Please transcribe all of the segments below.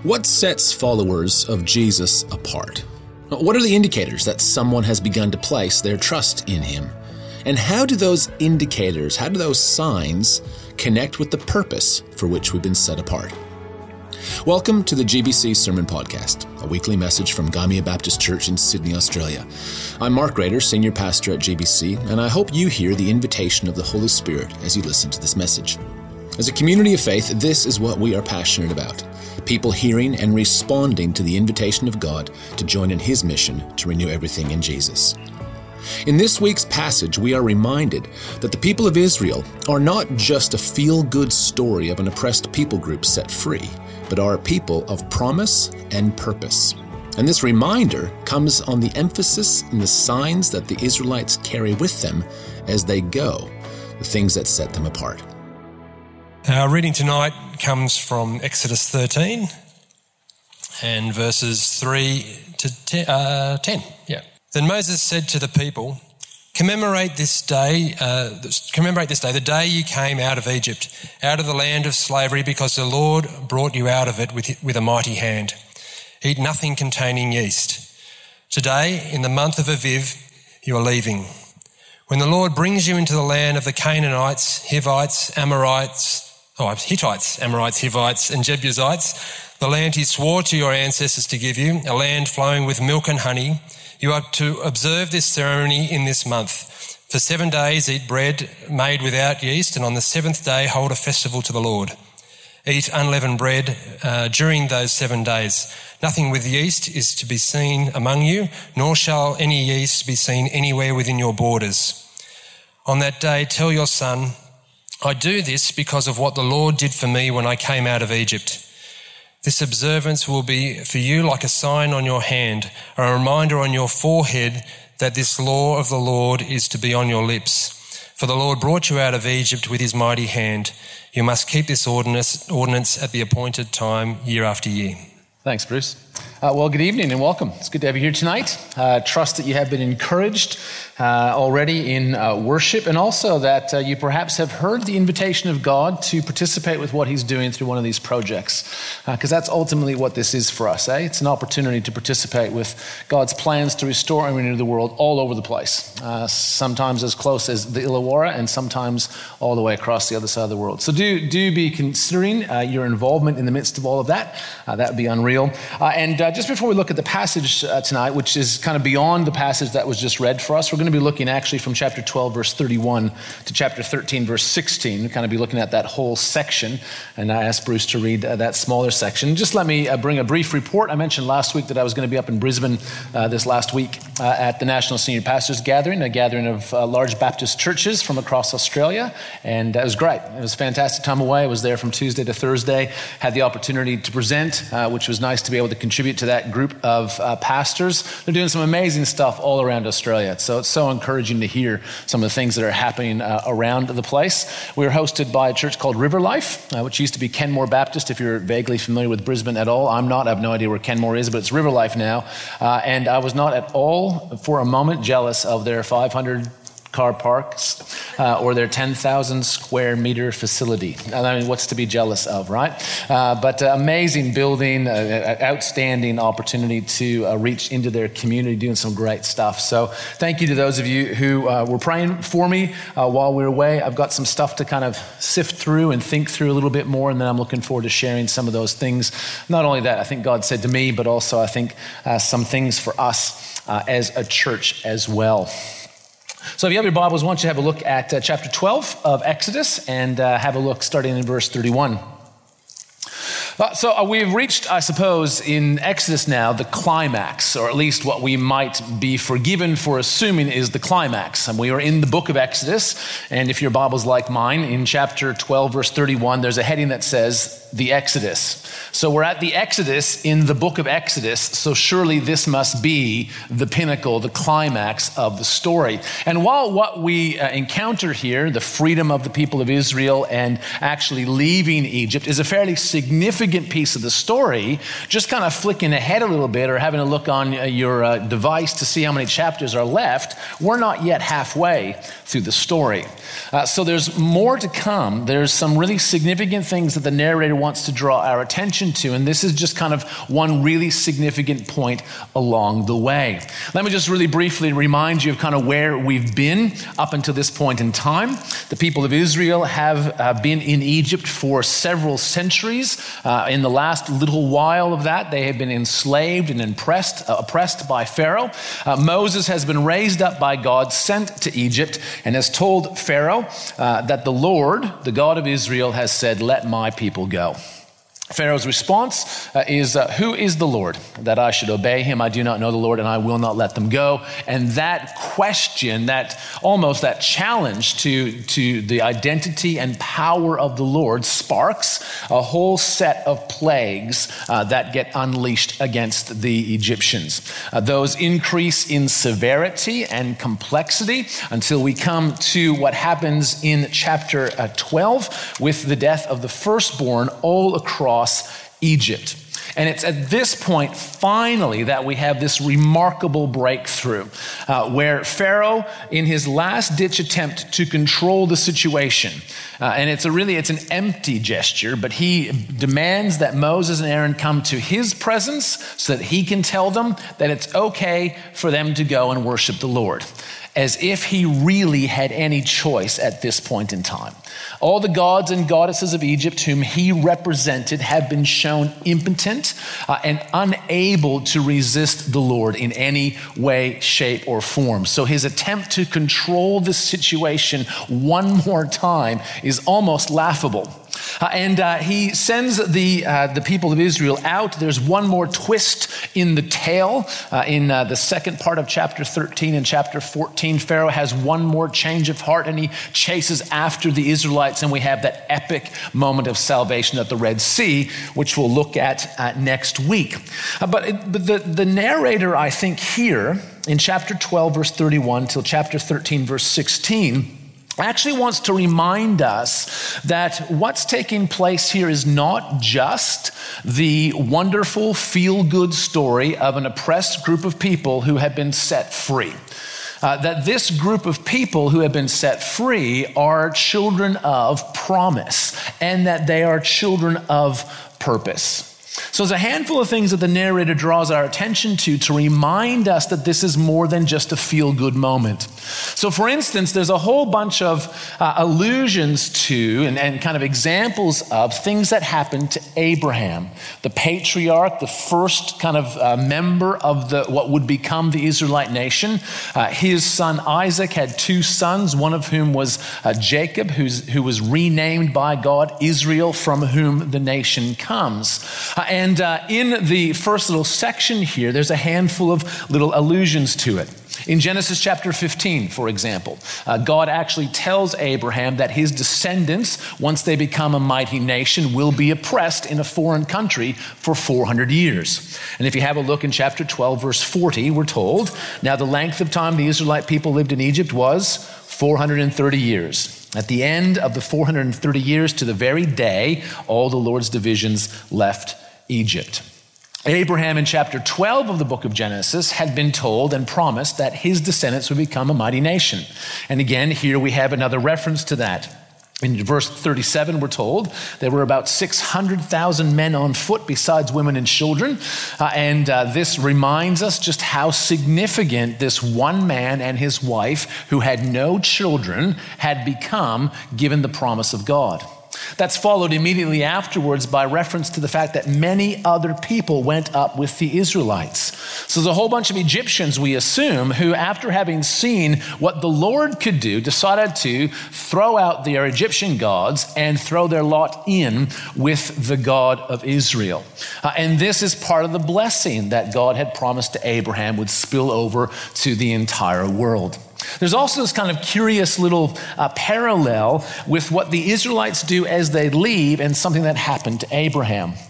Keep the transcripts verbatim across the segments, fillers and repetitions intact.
What sets followers of Jesus apart? What are the indicators that someone has begun to place their trust in him? And how do those indicators, how do those signs connect with the purpose for which we've been set apart? Welcome to the G B C Sermon Podcast, a weekly message from Gymea Baptist Church in Sydney, Australia. I'm Mark Rader, Senior Pastor at G B C, and I hope you hear the invitation of the Holy Spirit as you listen to this message. As a community of faith, this is what we are passionate about. People hearing and responding to the invitation of God to join in his mission to renew everything in Jesus. In this week's passage, we are reminded that the people of Israel are not just a feel-good story of an oppressed people group set free, but are a people of promise and purpose. And this reminder comes on the emphasis in the signs that the Israelites carry with them as they go, the things that set them apart. Our reading tonight comes from Exodus thirteen and verses three to uh, ten. Yeah. Then Moses said to the people, "Commemorate this day, uh, commemorate this day, the day you came out of Egypt, out of the land of slavery, because the Lord brought you out of it with, with a mighty hand. Eat nothing containing yeast. Today, in the month of Aviv, you are leaving. When the Lord brings you into the land of the Canaanites, Hivites, Amorites, oh, Hittites, Amorites, Hivites, and Jebusites, the land he swore to your ancestors to give you, a land flowing with milk and honey, you are to observe this ceremony in this month. For seven days eat bread made without yeast, and on the seventh day hold a festival to the Lord. Eat unleavened bread uh, during those seven days. Nothing with yeast is to be seen among you, nor shall any yeast be seen anywhere within your borders. On that day tell your son, I do this because of what the Lord did for me when I came out of Egypt. This observance will be for you like a sign on your hand, a reminder on your forehead that this law of the Lord is to be on your lips. For the Lord brought you out of Egypt with his mighty hand. You must keep this ordinance, ordinance at the appointed time, year after year." Thanks, Bruce. Uh, well, good evening and welcome. It's good to have you here tonight. Uh, trust that you have been encouraged uh, already in uh, worship, and also that uh, you perhaps have heard the invitation of God to participate with what he's doing through one of these projects, because uh, that's ultimately what this is for us. Eh? It's an opportunity to participate with God's plans to restore and renew the world all over the place, uh, sometimes as close as the Illawarra and sometimes all the way across the other side of the world. So do, do be considering uh, your involvement in the midst of all of that. Uh, that would be unreal. Uh, and uh, just before we look at the passage uh, tonight, which is kind of beyond the passage that was just read for us, we're going to be looking actually from chapter twelve, verse thirty-one to chapter thirteen, verse sixteen. We'll kind of be looking at that whole section. And I asked Bruce to read uh, that smaller section. Just let me uh, bring a brief report. I mentioned last week that I was going to be up in Brisbane uh, this last week uh, at the National Senior Pastors Gathering, a gathering of uh, large Baptist churches from across Australia. And uh, it was great. It was a fantastic time away. I was there from Tuesday to Thursday, had the opportunity to present, uh, which was nice to be able to contribute to that group of uh, pastors. They're doing some amazing stuff all around Australia. So it's so encouraging to hear some of the things that are happening uh, around the place. We were hosted by a church called River Life, uh, which used to be Kenmore Baptist. If you're vaguely familiar with Brisbane at all, I'm not. I have no idea where Kenmore is, but it's River Life now. Uh, and I was not at all for a moment jealous of their five hundred car parks uh, or their ten thousand square meter facility. I mean, what's to be jealous of, right? Uh, but uh, amazing building, uh, outstanding opportunity to uh, reach into their community, doing some great stuff. So thank you to those of you who uh, were praying for me uh, while we were away. I've got some stuff to kind of sift through and think through a little bit more, and then I'm looking forward to sharing some of those things. Not only that, I think God said to me, but also I think uh, some things for us uh, as a church as well. So if you have your Bibles, why don't you have a look at uh, chapter twelve of Exodus and uh, have a look starting in verse thirty-one. Uh, so uh, we've reached, I suppose, in Exodus now, the climax, or at least what we might be forgiven for assuming is the climax. And we are in the book of Exodus, and if your Bible's like mine, in chapter twelve, verse thirty-one, there's a heading that says, the Exodus. So we're at the Exodus in the book of Exodus, so surely this must be the pinnacle, the climax of the story. And while what we uh, encounter here, the freedom of the people of Israel and actually leaving Egypt, is a fairly significant significant piece of the story, just kind of flicking ahead a little bit or having a look on your uh, device to see how many chapters are left, we're not yet halfway through the story. Uh, so there's more to come. There's some really significant things that the narrator wants to draw our attention to, and this is just kind of one really significant point along the way. Let me just really briefly remind you of kind of where we've been up until this point in time. The people of Israel have uh, been in Egypt for several centuries. Uh, in the last little while of that, they have been enslaved and impressed, uh, oppressed by Pharaoh. Uh, Moses has been raised up by God, sent to Egypt, and has told Pharaoh uh, that the Lord, the God of Israel, has said, "Let my people go." Pharaoh's response uh, is, uh, who is the Lord that I should obey him? I do not know the Lord, and I will not let them go. And that question, that almost that challenge to, to the identity and power of the Lord sparks a whole set of plagues uh, that get unleashed against the Egyptians. Uh, those increase in severity and complexity until we come to what happens in chapter uh, twelve with the death of the firstborn all across Egypt. And it's at this point, finally, that we have this remarkable breakthrough uh, where Pharaoh, in his last-ditch attempt to control the situation, uh, and it's a really, it's an empty gesture, but he demands that Moses and Aaron come to his presence so that he can tell them that it's okay for them to go and worship the Lord, as if he really had any choice at this point in time. All the gods and goddesses of Egypt whom he represented have been shown impotent uh, and unable to resist the Lord in any way, shape, or form. So his attempt to control this situation one more time is almost laughable. Uh, and uh, he sends the uh, the people of Israel out. There's one more twist in the tale. Uh, in uh, the second part of chapter thirteen and chapter fourteen, Pharaoh has one more change of heart, and he chases after the Israelites, and we have that epic moment of salvation at the Red Sea, which we'll look at uh, next week. Uh, but it, but the, the narrator, I think, here in chapter twelve, verse thirty-one, till chapter thirteen, verse sixteen, actually wants to remind us that what's taking place here is not just the wonderful feel-good story of an oppressed group of people who have been set free. Uh, that this group of people who have been set free are children of promise, and that they are children of purpose. So there's a handful of things that the narrator draws our attention to to remind us that this is more than just a feel-good moment. So for instance, there's a whole bunch of uh, allusions to and, and kind of examples of things that happened to Abraham, the patriarch, the first kind of uh, member of the what would become the Israelite nation. Uh, his son Isaac had two sons, one of whom was uh, Jacob, who's, who was renamed by God Israel, from whom the nation comes. Uh, And uh, in the first little section here, there's a handful of little allusions to it. In Genesis chapter fifteen, for example, uh, God actually tells Abraham that his descendants, once they become a mighty nation, will be oppressed in a foreign country for four hundred years. And if you have a look in chapter twelve, verse forty, we're told, now the length of time the Israelite people lived in Egypt was four hundred thirty years. At the end of the four hundred thirty years, to the very day, all the Lord's divisions left Egypt. Abraham in chapter twelve of the book of Genesis had been told and promised that his descendants would become a mighty nation. And again, here we have another reference to that. In verse thirty-seven, we're told there were about six hundred thousand men on foot besides women and children. Uh, and uh, this reminds us just how significant this one man and his wife, who had no children, had become given the promise of God. That's followed immediately afterwards by reference to the fact that many other people went up with the Israelites. So there's a whole bunch of Egyptians, we assume, who, after having seen what the Lord could do, decided to throw out their Egyptian gods and throw their lot in with the God of Israel. Uh, and this is part of the blessing that God had promised to Abraham would spill over to the entire world. There's also this kind of curious little uh, parallel with what the Israelites do as they leave and something that happened to Abraham.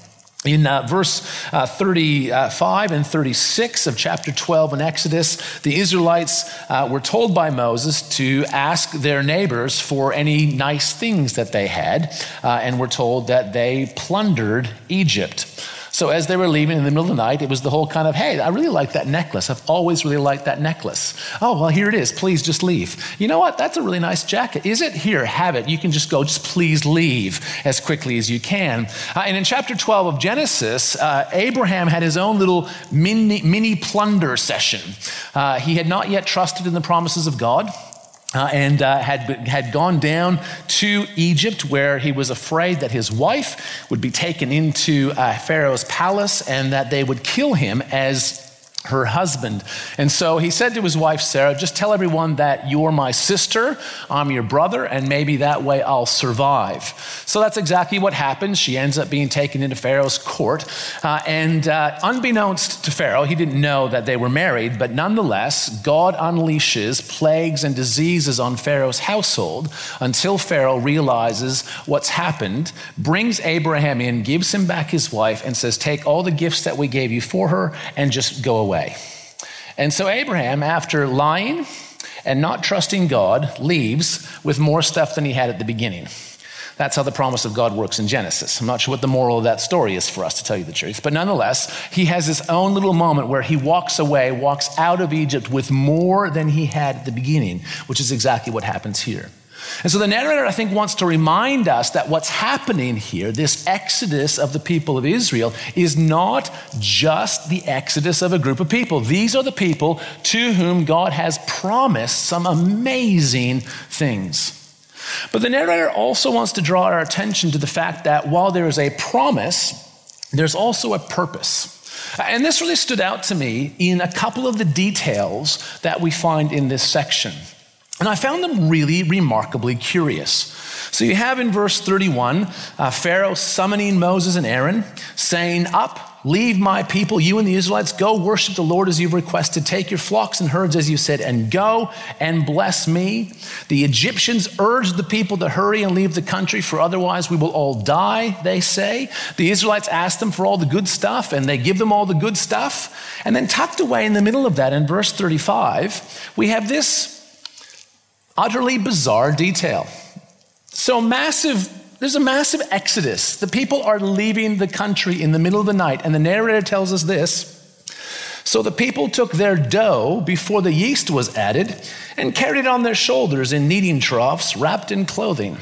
In uh, verse uh, thirty-five and thirty-six of chapter twelve in Exodus, the Israelites uh, were told by Moses to ask their neighbors for any nice things that they had, uh, and were told that they plundered Egypt. So as they were leaving in the middle of the night, it was the whole kind of, hey, I really like that necklace. I've always really liked that necklace. Oh, well, here it is. Please just leave. You know what? That's a really nice jacket. Is it? Here, have it. You can just go, just please leave as quickly as you can. Uh, and in chapter twelve of Genesis, uh, Abraham had his own little mini, mini plunder session. Uh, he had not yet trusted in the promises of God. Uh, and uh, had had gone down to Egypt, where he was afraid that his wife would be taken into uh, Pharaoh's palace and that they would kill him as her husband. And so he said to his wife, Sarah, just tell everyone that you're my sister, I'm your brother, and maybe that way I'll survive. So that's exactly what happens. She ends up being taken into Pharaoh's court. Uh, and uh, unbeknownst to Pharaoh, he didn't know that they were married, but nonetheless, God unleashes plagues and diseases on Pharaoh's household until Pharaoh realizes what's happened, brings Abraham in, gives him back his wife, and says, take all the gifts that we gave you for her and just go away. And so Abraham, after lying and not trusting God, leaves with more stuff than he had at the beginning. That's how the promise of God works in Genesis. I'm not sure what the moral of that story is for us, to tell you the truth. But nonetheless, he has his own little moment where he walks away, walks out of Egypt with more than he had at the beginning, which is exactly what happens here. And so the narrator, I think, wants to remind us that what's happening here, this exodus of the people of Israel, is not just the exodus of a group of people. These are the people to whom God has promised some amazing things. But the narrator also wants to draw our attention to the fact that while there is a promise, there's also a purpose. And this really stood out to me in a couple of the details that we find in this section. And I found them really remarkably curious. So you have in verse thirty-one, uh, Pharaoh summoning Moses and Aaron, saying, up, leave my people, you and the Israelites, go worship the Lord as you've requested. Take your flocks and herds as you said, and go and bless me. The Egyptians urged the people to hurry and leave the country, for otherwise we will all die, they say. The Israelites ask them for all the good stuff, and they give them all the good stuff. And then tucked away in the middle of that, in verse thirty-five, we have this utterly bizarre detail. So massive, there's a massive exodus. The people are leaving the country in the middle of the night, and the narrator tells us this. So the people took their dough before the yeast was added and carried it on their shoulders in kneading troughs wrapped in clothing.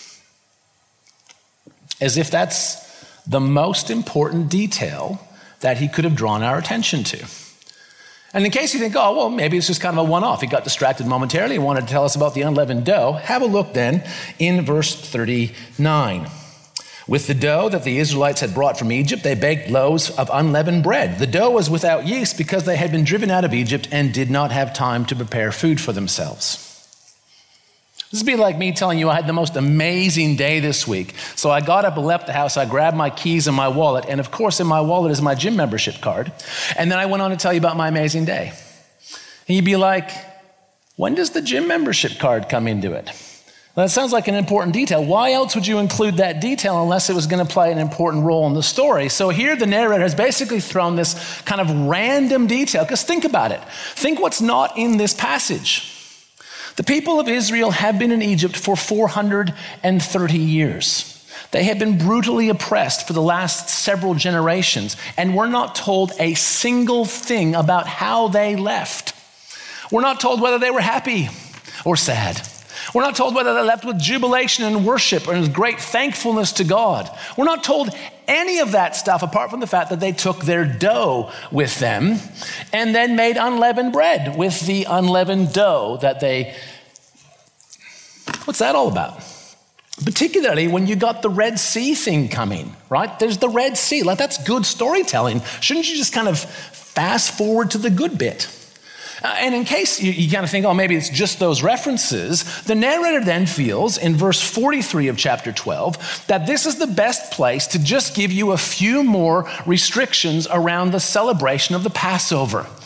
As if that's the most important detail that he could have drawn our attention to. And in case you think, oh, well, maybe it's just kind of a one-off. He got distracted momentarily and wanted to tell us about the unleavened dough. Have a look then in verse thirty-nine. With the dough that the Israelites had brought from Egypt, they baked loaves of unleavened bread. The dough was without yeast because they had been driven out of Egypt and did not have time to prepare food for themselves. This would be like me telling you I had the most amazing day this week. So I got up and left the house. I grabbed my keys and my wallet. And of course, in my wallet is my gym membership card. And then I went on to tell you about my amazing day. And you'd be like, when does the gym membership card come into it? Well, that sounds like an important detail. Why else would you include that detail unless it was going to play an important role in the story? So here the narrator has basically thrown this kind of random detail. Because think about it. Think what's not in this passage. The people of Israel have been in Egypt for four hundred thirty years. They have been brutally oppressed for the last several generations, and we're not told a single thing about how they left. We're not told whether they were happy or sad. We're not told whether they left with jubilation and worship or with great thankfulness to God. We're not told any of that stuff apart from the fact that they took their dough with them and then made unleavened bread with the unleavened dough that they... What's that all about? Particularly when you got the Red Sea thing coming, right? There's the Red Sea. Like, that's good storytelling. Shouldn't you just kind of fast forward to the good bit? Uh, and in case you, you kind of think, oh, maybe it's just those references, the narrator then feels in verse forty-three of chapter twelve that this is the best place to just give you a few more restrictions around the celebration of the Passover.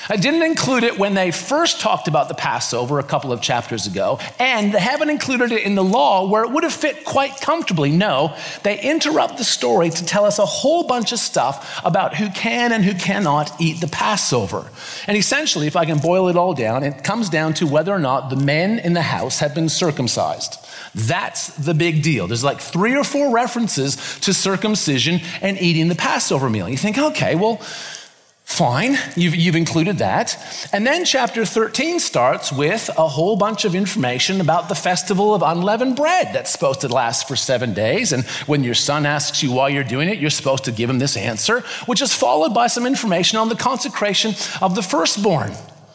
I didn't include it when they first talked about the Passover a couple of chapters ago, and they haven't included it in the law where it would have fit quite comfortably. No, they interrupt the story to tell us a whole bunch of stuff about who can and who cannot eat the Passover. And essentially, if I can boil it all down, it comes down to whether or not the men in the house have been circumcised. That's the big deal. There's like three or four references to circumcision and eating the Passover meal. You think, okay, well, fine, you've, you've included that. And then chapter thirteen starts with a whole bunch of information about the festival of unleavened bread that's supposed to last for seven days. And when your son asks you why you're doing it, you're supposed to give him this answer, which is followed by some information on the consecration of the firstborn.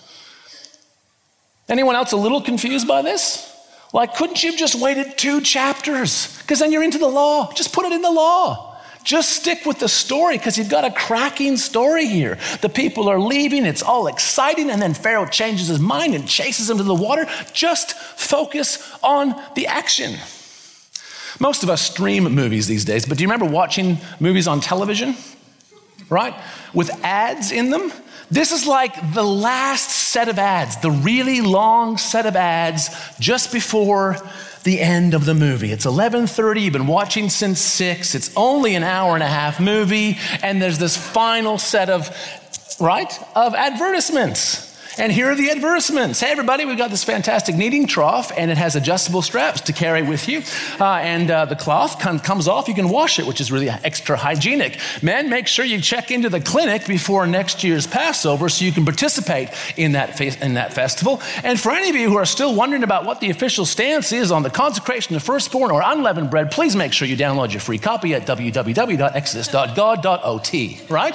Anyone else a little confused by this? Like, couldn't you have just waited two chapters? Because then you're into the law. Just put it in the law. Just stick with the story because you've got a cracking story here. The people are leaving, it's all exciting, and then Pharaoh changes his mind and chases them to the water. Just focus on the action. Most of us stream movies these days, but do you remember watching movies on television? Right? With ads in them? This is like the last set of ads, the really long set of ads just before the end of the movie. It's eleven thirty, you've been watching since six, it's only an hour and a half movie, and there's this final set of, right, of advertisements. And here are the advertisements. Hey everybody, we've got this fantastic kneading trough and it has adjustable straps to carry with you. Uh, and uh, the cloth com- comes off, you can wash it, which is really extra hygienic. Men, make sure you check into the clinic before next year's Passover so you can participate in that, fe- in that festival. And for any of you who are still wondering about what the official stance is on the consecration of firstborn or unleavened bread, please make sure you download your free copy at w w w dot exodus dot god dot o t, right?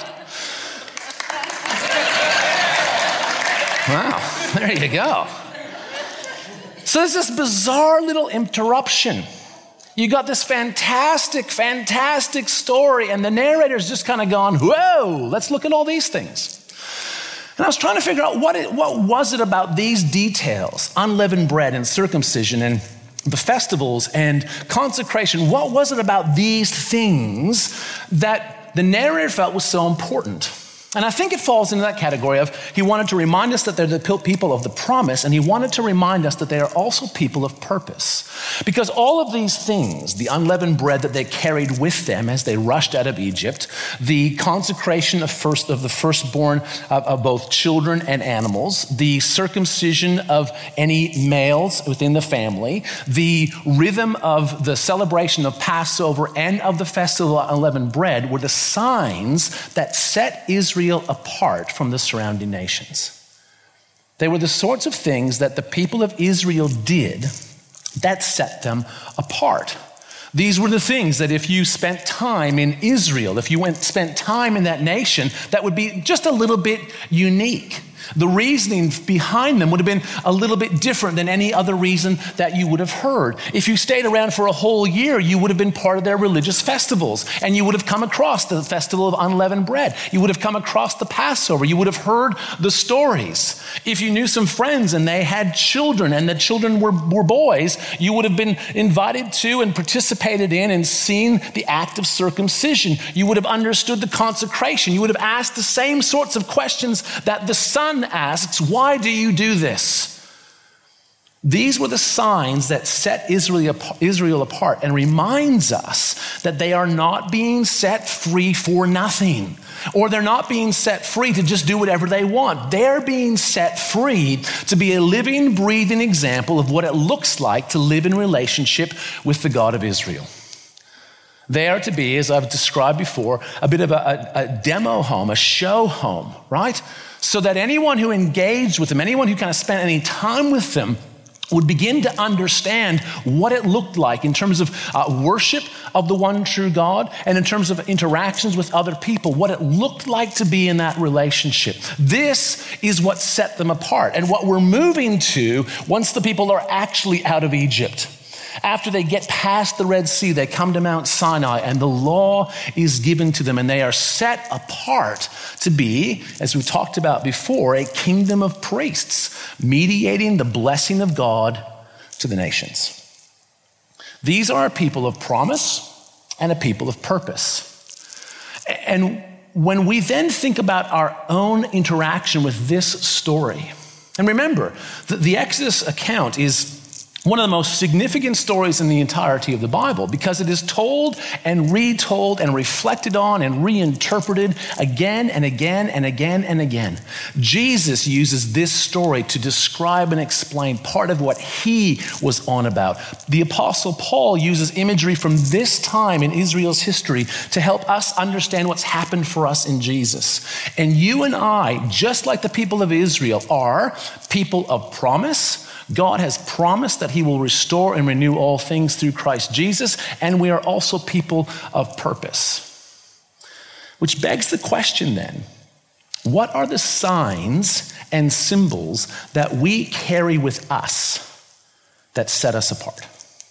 Wow, there you go. So there's this bizarre little interruption. You got this fantastic, fantastic story, and the narrator's just kind of gone, whoa, let's look at all these things. And I was trying to figure out what, it, what was it about these details, unleavened bread and circumcision and the festivals and consecration, what was it about these things that the narrator felt was so important? And I think it falls into that category of he wanted to remind us that they're the people of the promise, and he wanted to remind us that they are also people of purpose. Because all of these things, the unleavened bread that they carried with them as they rushed out of Egypt, the consecration of first of the firstborn of, of both children and animals, the circumcision of any males within the family, the rhythm of the celebration of Passover and of the festival of unleavened bread were the signs that set Israel Israel apart from the surrounding nations. They were the sorts of things that the people of Israel did that set them apart. These were the things that if you spent time in Israel, if you went spent time in that nation, that would be just a little bit unique. The reasoning behind them would have been a little bit different than any other reason that you would have heard. If you stayed around for a whole year, you would have been part of their religious festivals, and you would have come across the festival of unleavened bread. You would have come across the Passover. You would have heard the stories. If you knew some friends and they had children and the children were, were boys, you would have been invited to and participated in and seen the act of circumcision. You would have understood the consecration. You would have asked the same sorts of questions that the son asks, why do you do this? These were the signs that set Israel apart and reminds us that they are not being set free for nothing, or they're not being set free to just do whatever they want. They're being set free to be a living, breathing example of what it looks like to live in relationship with the God of Israel. They are to be, as I've described before, a bit of a, a, a demo home, a show home, right? So that anyone who engaged with them, anyone who kind of spent any time with them would begin to understand what it looked like in terms of uh, worship of the one true God and in terms of interactions with other people, what it looked like to be in that relationship. This is what set them apart and what we're moving to once the people are actually out of Egypt. After they get past the Red Sea, they come to Mount Sinai and the law is given to them and they are set apart to be, as we talked about before, a kingdom of priests, mediating the blessing of God to the nations. These are a people of promise and a people of purpose. And when we then think about our own interaction with this story, and remember, the, the Exodus account is one of the most significant stories in the entirety of the Bible because it is told and retold and reflected on and reinterpreted again and again and again and again. Jesus uses this story to describe and explain part of what he was on about. The Apostle Paul uses imagery from this time in Israel's history to help us understand what's happened for us in Jesus. And you and I, just like the people of Israel, are people of promise. God has promised that he will restore and renew all things through Christ Jesus, and we are also people of purpose. Which begs the question then, what are the signs and symbols that we carry with us that set us apart?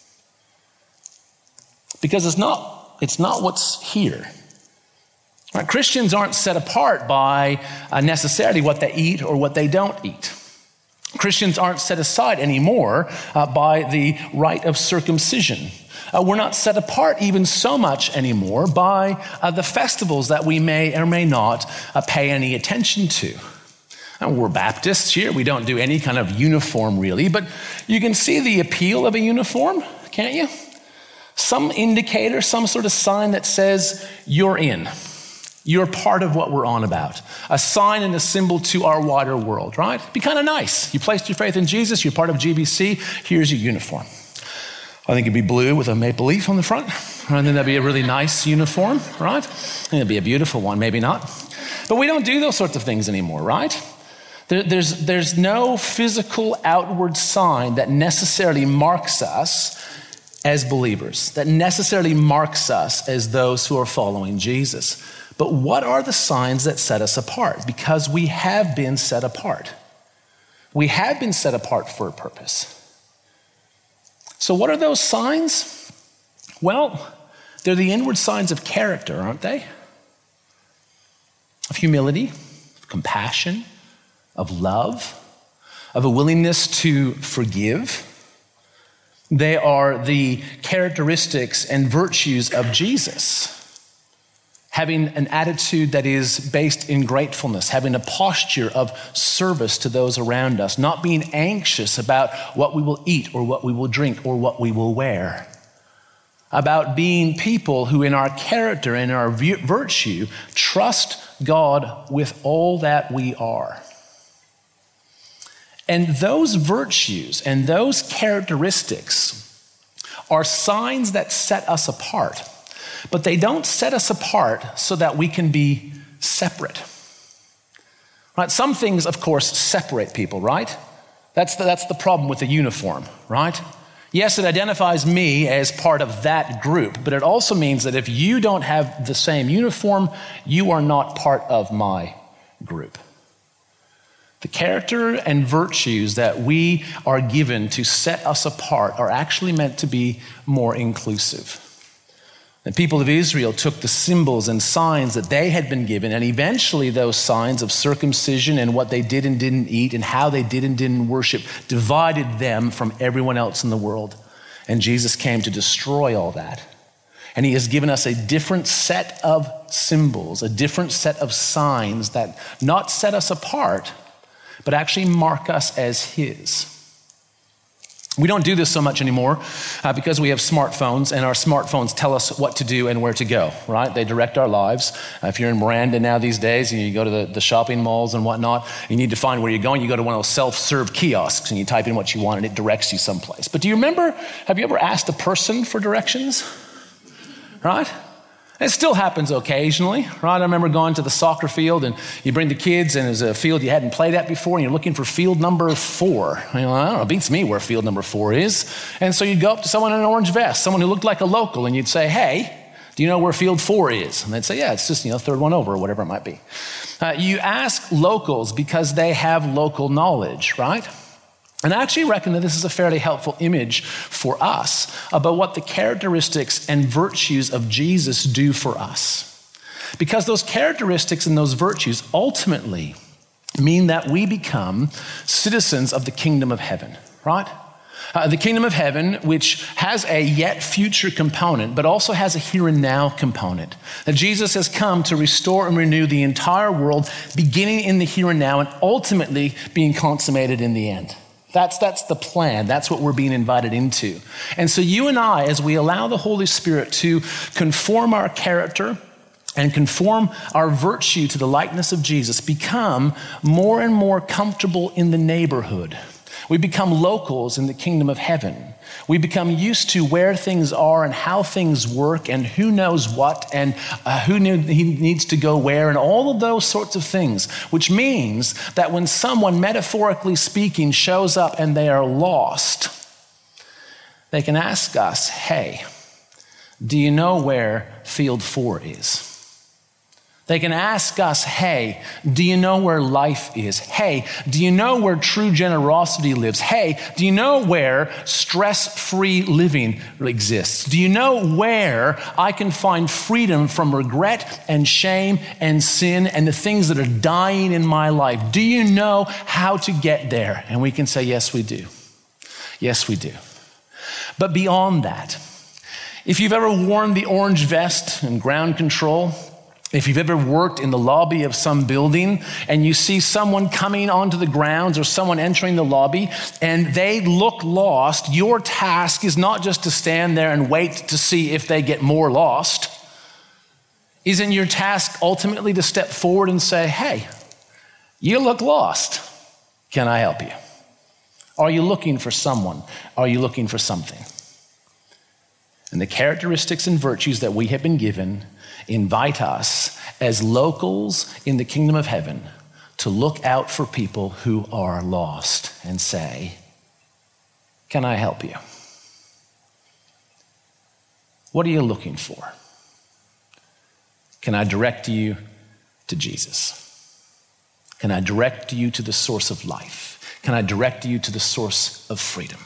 Because it's not, it's not what's here. Right? Christians aren't set apart by uh, necessarily what they eat or what they don't eat. Christians aren't set aside anymore uh, by the rite of circumcision. Uh, we're not set apart even so much anymore by uh, the festivals that we may or may not uh, pay any attention to. And we're Baptists here. We don't do any kind of uniform really, but you can see the appeal of a uniform, can't you? Some indicator, some sort of sign that says you're in. You're part of what we're on about. A sign and a symbol to our wider world, right? Be kind of nice. You placed your faith in Jesus, you're part of G B C, here's your uniform. I think it'd be blue with a maple leaf on the front. I think that'd be a really nice uniform, right? I think it'd be a beautiful one, maybe not. But we don't do those sorts of things anymore, right? There, there's, there's no physical outward sign that necessarily marks us as believers, that necessarily marks us as those who are following Jesus. But what are the signs that set us apart? Because we have been set apart. We have been set apart for a purpose. So what are those signs? Well, they're the inward signs of character, aren't they? Of humility, of compassion, of love, of a willingness to forgive. They are the characteristics and virtues of Jesus. Having an attitude that is based in gratefulness, having a posture of service to those around us, not being anxious about what we will eat or what we will drink or what we will wear. About being people who in our character and our virtue trust God with all that we are. And those virtues and those characteristics are signs that set us apart. But they don't set us apart so that we can be separate. Right? Some things, of course, separate people, right? That's the, that's the problem with the uniform, right? Yes, it identifies me as part of that group, but it also means that if you don't have the same uniform, you are not part of my group. The character and virtues that we are given to set us apart are actually meant to be more inclusive. The people of Israel took the symbols and signs that they had been given, and eventually those signs of circumcision and what they did and didn't eat and how they did and didn't worship divided them from everyone else in the world. And Jesus came to destroy all that. And he has given us a different set of symbols, a different set of signs that not set us apart, but actually mark us as his. We don't do this so much anymore uh, because we have smartphones, and our smartphones tell us what to do and where to go, right? They direct our lives. Uh, if you're in Miranda now these days and you go to the, the shopping malls and whatnot, you need to find where you're going, you go to one of those self-serve kiosks and you type in what you want and it directs you someplace. But do you remember, have you ever asked a person for directions, right? It still happens occasionally, right? I remember going to the soccer field and you bring the kids and there's a field you hadn't played at before and you're looking for field number four. You know, I don't know, it beats me where field number four is. And so you'd go up to someone in an orange vest, someone who looked like a local, and you'd say, hey, do you know where field four is? And they'd say, yeah, it's just, you know, third one over or whatever it might be. Uh, you ask locals because they have local knowledge, right? And I actually reckon that this is a fairly helpful image for us about what the characteristics and virtues of Jesus do for us. Because those characteristics and those virtues ultimately mean that we become citizens of the kingdom of heaven, right? Uh, the kingdom of heaven, which has a yet future component, but also has a here and now component. That Jesus has come to restore and renew the entire world, beginning in the here and now and ultimately being consummated in the end. That's, that's the plan. That's what we're being invited into. And so you and I, as we allow the Holy Spirit to conform our character and conform our virtue to the likeness of Jesus, become more and more comfortable in the neighborhood. We become locals in the kingdom of heaven. We become used to where things are and how things work and who knows what and uh, who knew he needs to go where and all of those sorts of things, which means that when someone, metaphorically speaking, shows up and they are lost, they can ask us, hey, do you know where field four is? They can ask us, hey, do you know where life is? Hey, do you know where true generosity lives? Hey, do you know where stress-free living exists? Do you know where I can find freedom from regret and shame and sin and the things that are dying in my life? Do you know how to get there? And we can say, yes, we do. Yes, we do. But beyond that, if you've ever worn the orange vest and ground control, if you've ever worked in the lobby of some building and you see someone coming onto the grounds or someone entering the lobby and they look lost, your task is not just to stand there and wait to see if they get more lost. Isn't your task ultimately to step forward and say, hey, you look lost. Can I help you? Are you looking for someone? Are you looking for something? And the characteristics and virtues that we have been given invite us as locals in the kingdom of heaven to look out for people who are lost and say, can I help you? What are you looking for? Can I direct you to Jesus? Can I direct you to the source of life? Can I direct you to the source of freedom?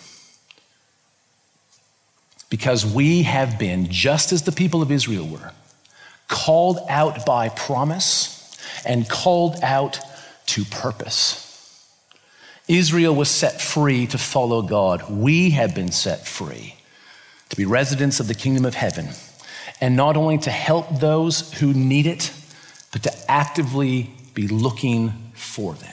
Because we have been, just as the people of Israel were, called out by promise and called out to purpose. Israel was set free to follow God. We have been set free to be residents of the kingdom of heaven, and not only to help those who need it, but to actively be looking for them.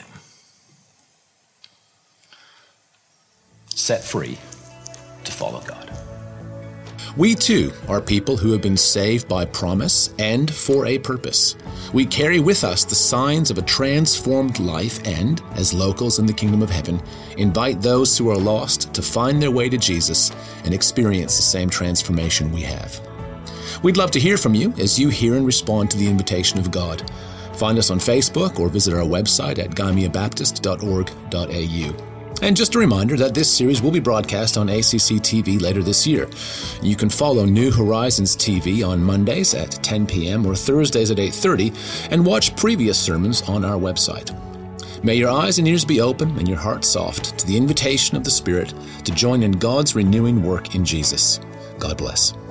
Set free to follow God. We too are people who have been saved by promise and for a purpose. We carry with us the signs of a transformed life and, as locals in the kingdom of heaven, invite those who are lost to find their way to Jesus and experience the same transformation we have. We'd love to hear from you as you hear and respond to the invitation of God. Find us on Facebook or visit our website at gymea baptist dot org dot a u. And just a reminder that this series will be broadcast on A C C T V later this year. You can follow New Horizons T V on Mondays at ten p.m. or Thursdays at eight thirty and watch previous sermons on our website. May your eyes and ears be open and your heart soft to the invitation of the Spirit to join in God's renewing work in Jesus. God bless.